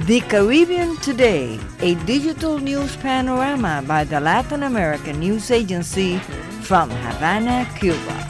The Caribbean Today, a digital news panorama by the Latin American News Agency from Havana, Cuba.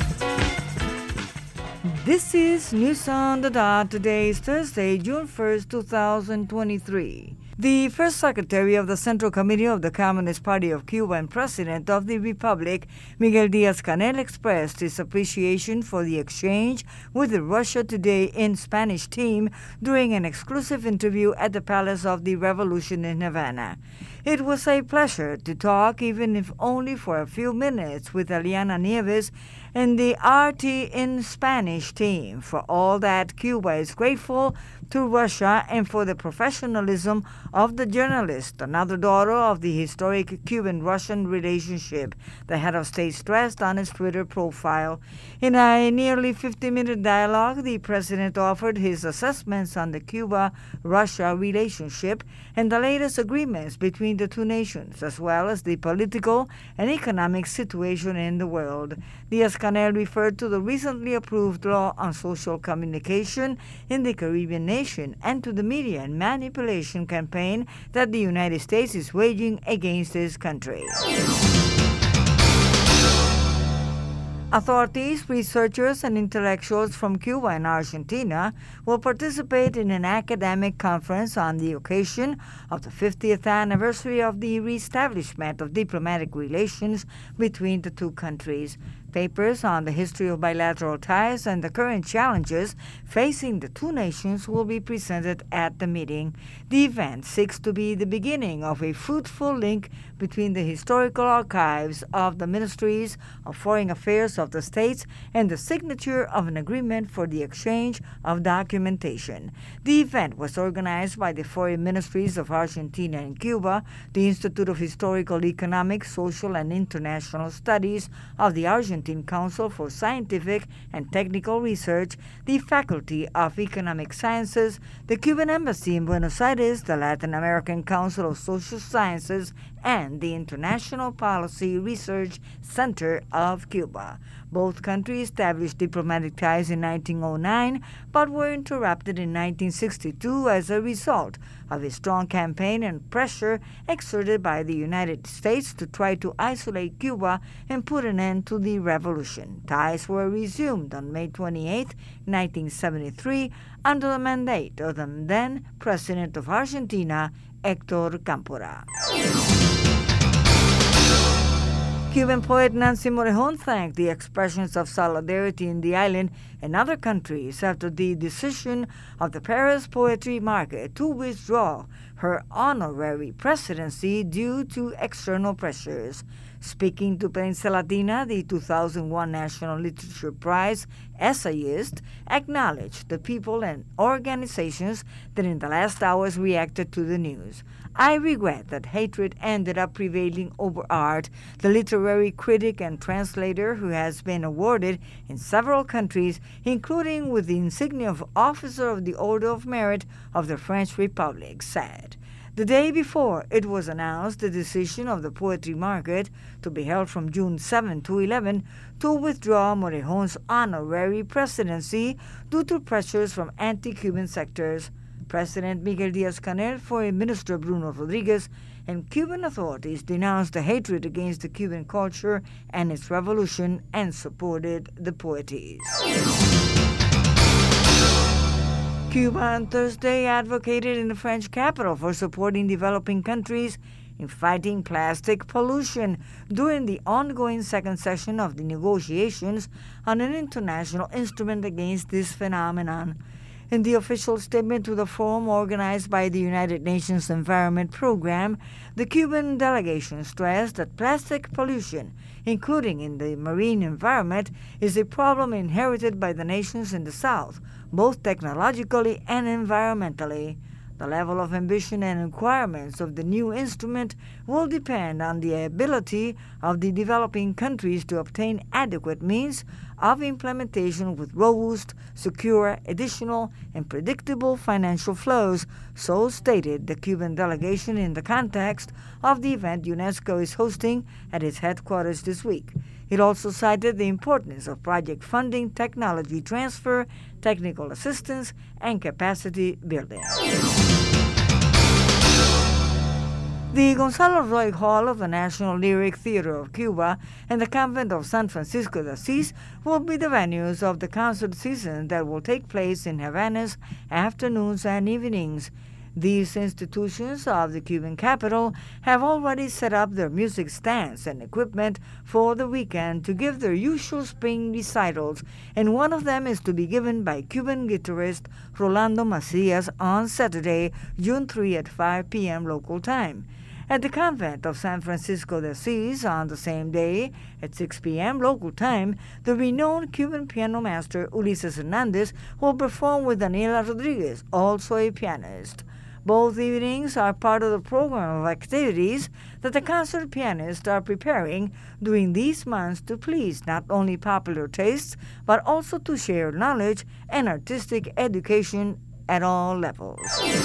This is News on the Dot. Today is Thursday, June 1st, 2023. The First Secretary of the Central Committee of the Communist Party of Cuba and President of the Republic, Miguel Díaz-Canel, expressed his appreciation for the exchange with the Russia Today in Spanish team during an exclusive interview at the Palace of the Revolution in Havana. It was a pleasure to talk, even if only for a few minutes, with Eliana Nieves and the RT in Spanish team. For all that, Cuba is grateful to Russia and for the professionalism of the journalist, another daughter of the historic Cuban-Russian relationship, the head of state stressed on his Twitter profile. In a nearly 50-minute dialogue, the president offered his assessments on the Cuba-Russia relationship and the latest agreements between the two nations, as well as the political and economic situation in the world. Díaz-Canel referred to the recently approved law on social communication in the Caribbean nation and to the media and manipulation campaign that the United States is waging against his country. Authorities, researchers, and intellectuals from Cuba and Argentina will participate in an academic conference on the occasion of the 50th anniversary of the reestablishment of diplomatic relations between the two countries. Papers on the history of bilateral ties and the current challenges facing the two nations will be presented at the meeting. The event seeks to be the beginning of a fruitful link between the historical archives of the Ministries of Foreign Affairs of the states and the signature of an agreement for the exchange of documentation. The event was organized by the foreign ministries of Argentina and Cuba, the Institute of Historical Economics, Social and International Studies of the Argentine Council for Scientific and Technical Research, the Faculty of Economic Sciences, the Cuban Embassy in Buenos Aires, the Latin American Council of Social Sciences, and the International Policy Research Center of Cuba. Both countries established diplomatic ties in 1909, but were interrupted in 1962 as a result of a strong campaign and pressure exerted by the United States to try to isolate Cuba and put an end to the revolution. Ties were resumed on May 28, 1973, under the mandate of the then President of Argentina, Héctor Cámpora. Cuban poet Nancy Morejon thanked the expressions of solidarity in the island and other countries after the decision of the Paris Poetry Market to withdraw her honorary presidency due to external pressures. Speaking to Prensa Latina, the 2001 National Literature Prize essayist acknowledged the people and organizations that in the last hours reacted to the news. I regret that hatred ended up prevailing over art. The literary critic and translator, who has been awarded in several countries, including with the insignia of Officer of the Order of Merit of the French Republic, said. The day before it was announced the decision of the Poetry Market, to be held from June 7 to 11, to withdraw Morejon's honorary presidency due to pressures from anti-Cuban sectors. President Miguel Díaz-Canel, Foreign Minister Bruno Rodriguez, and Cuban authorities denounced the hatred against the Cuban culture and its revolution and supported the poetess. Cuba on Thursday advocated in the French capital for supporting developing countries in fighting plastic pollution during the ongoing second session of the negotiations on an international instrument against this phenomenon. In the official statement to the forum organized by the United Nations Environment Program, the Cuban delegation stressed that plastic pollution, including in the marine environment, is a problem inherited by the nations in the South, both technologically and environmentally. The level of ambition and requirements of the new instrument will depend on the ability of the developing countries to obtain adequate means of implementation with robust, secure, additional, and predictable financial flows, so stated the Cuban delegation in the context of the event UNESCO is hosting at its headquarters this week. It also cited the importance of project funding, technology transfer, technical assistance, and capacity building. The Gonzalo Roig Hall of the National Lyric Theater of Cuba and the Convent of San Francisco de Asís will be the venues of the concert season that will take place in Havana's afternoons and evenings. These institutions of the Cuban capital have already set up their music stands and equipment for the weekend to give their usual spring recitals, and one of them is to be given by Cuban guitarist Rolando Macias on Saturday, June 3 at 5 p.m. local time. At the Convent of San Francisco de Asís on the same day, at 6 p.m. local time, the renowned Cuban piano master Ulises Hernandez will perform with Daniela Rodriguez, also a pianist. Both evenings are part of the program of activities that the concert pianists are preparing during these months to please not only popular tastes, but also to share knowledge and artistic education at all levels.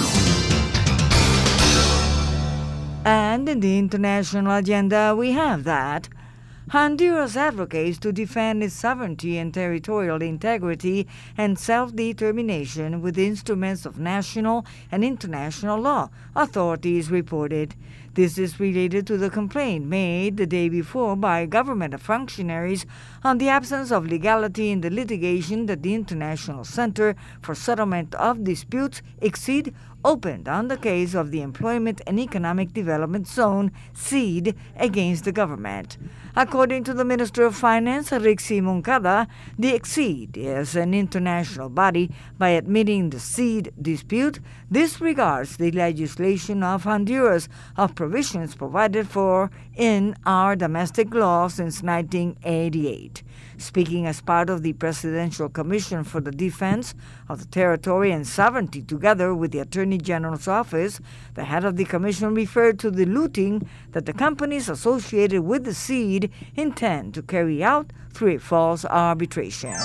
And in the international agenda, we have that Honduras advocates to defend its sovereignty and territorial integrity and self-determination with instruments of national and international law, authorities reported. This is related to the complaint made the day before by government functionaries on the absence of legality in the litigation that the International Center for Settlement of Disputes, ICSID, opened on the case of the Employment and Economic Development Zone, SEED, against the government. According to the Minister of Finance, Rixi Moncada, the ICSID is an international body. By admitting the SEED dispute, disregards the legislation of Honduras of provisions provided for in our domestic law since 1988. Speaking as part of the Presidential Commission for the Defense of the Territory and Sovereignty together with the Attorney General's office, the head of the commission referred to the looting that the companies associated with the SEED intend to carry out through a false arbitration.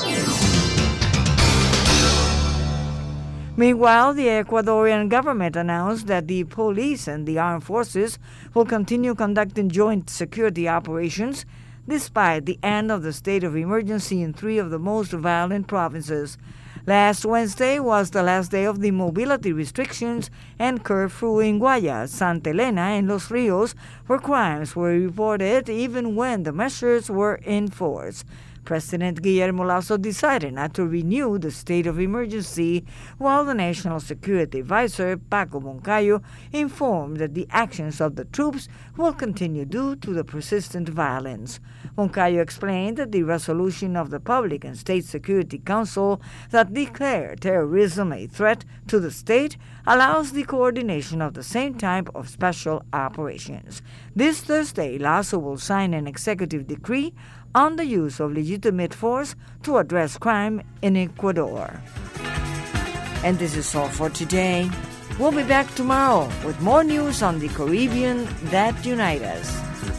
Meanwhile, the Ecuadorian government announced that the police and the armed forces will continue conducting joint security operations despite the end of the state of emergency in 3 of the most violent provinces. Last Wednesday was the last day of the mobility restrictions and curfew in Guayas, Santa Elena, and Los Rios, where crimes were reported even when the measures were in force. President Guillermo Lasso decided not to renew the state of emergency, while the National Security Advisor, Paco Moncayo, informed that the actions of the troops will continue due to the persistent violence. Moncayo explained that the resolution of the Public and State Security Council that declared terrorism a threat to the state allows the coordination of the same type of special operations. This Thursday, Lasso will sign an executive decree on the use of legitimate force to address crime in Ecuador. And this is all for today. We'll be back tomorrow with more news on the Caribbean that unite us.